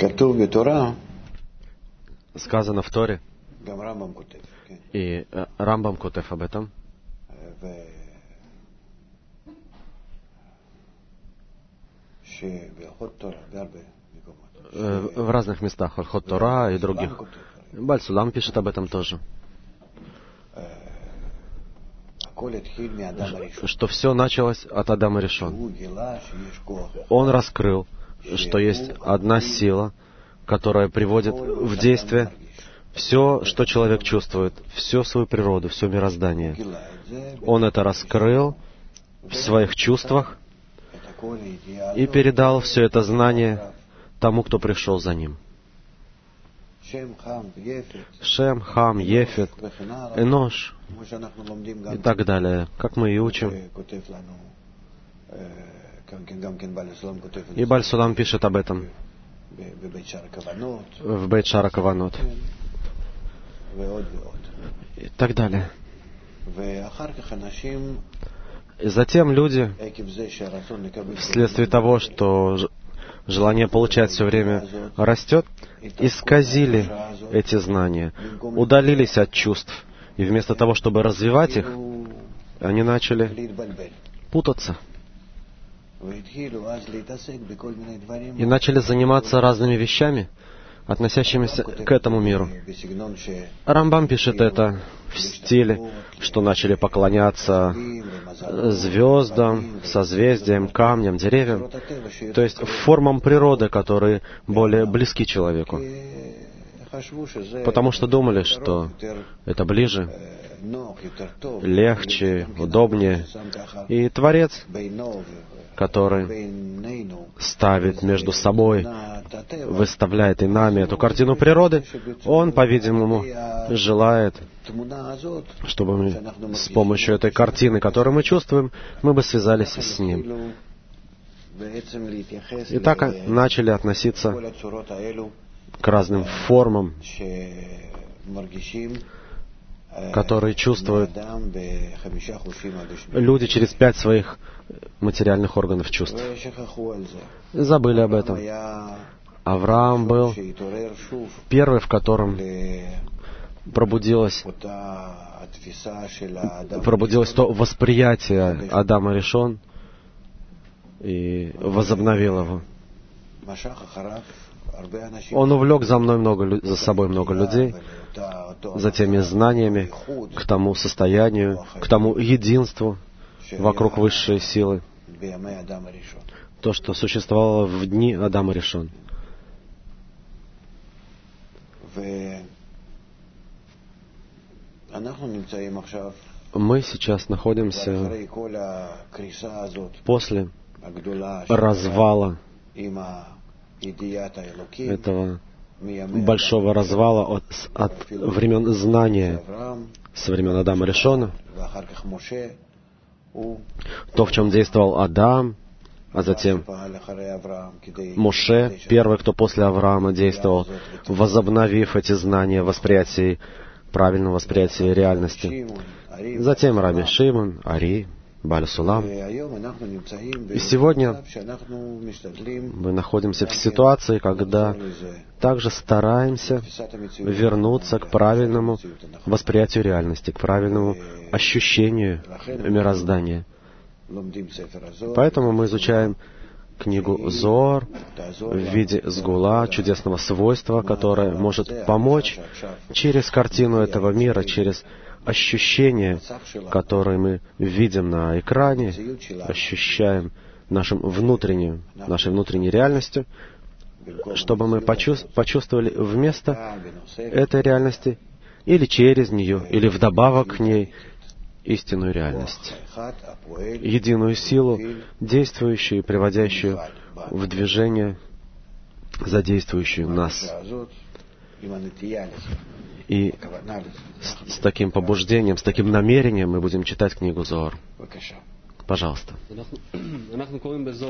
Сказано в Торе, и Рамбам Котев об этом, в разных местах, Хот Тора и других. Баль Сулам пишет об этом тоже, что все началось от Адама Ришон. Он раскрыл, что есть одна сила, которая приводит в действие все, что человек чувствует, всю свою природу, все мироздание. Он это раскрыл в своих чувствах и передал все это знание тому, кто пришел за ним. Шем, Хам, Ефет, Энош и так далее, как мы и учим. И Баль Сулам пишет об этом в Бейт Шара Каванот и так далее. И затем люди, вследствие того, что желание получать все время растет, исказили эти знания, удалились от чувств, и вместо того, чтобы развивать их, они начали путаться и начали заниматься разными вещами, относящимися к этому миру. Рамбам пишет это в стиле, что начали поклоняться звездам, созвездиям, камням, деревьям, то есть формам природы, которые более близки человеку, потому что думали, что это ближе, легче, удобнее. И Творец, который ставит между собой, выставляет и нами эту картину природы, он, по-видимому, желает, чтобы мы с помощью этой картины, которую мы чувствуем, мы бы связались с Ним. И так начали относиться к разным формам, которые чувствуют люди через 5 своих материальных органов чувств. Забыли об этом. Авраам был первый, в котором пробудилось то восприятие Адама Ришон и возобновил его. Он увлек за собой много людей, за теми знаниями, к тому состоянию, к тому единству вокруг высшей силы, то, что существовало в дни Адама Ришон. Мы сейчас находимся после развала, этого большого развала от времен знания, со времен Адама Ришона, то, в чем действовал Адам, а затем Моше, первый, кто после Авраама действовал, возобновив эти знания правильного восприятия реальности. Затем Раби Шимон, Ари, Баль Сулам. И сегодня мы находимся в ситуации, когда также стараемся вернуться к правильному восприятию реальности, к правильному ощущению мироздания. Поэтому мы изучаем книгу Зоар в виде сгула, чудесного свойства, которое может помочь через картину этого мира, через ощущения, которые мы видим на экране, ощущаем нашей внутренней реальностью, чтобы мы почувствовали вместо этой реальности или через нее, или вдобавок к ней истинную реальность, единую силу, действующую и приводящую в движение, задействующую нас. И с таким побуждением, с таким намерением мы будем читать книгу Зоар. Пожалуйста.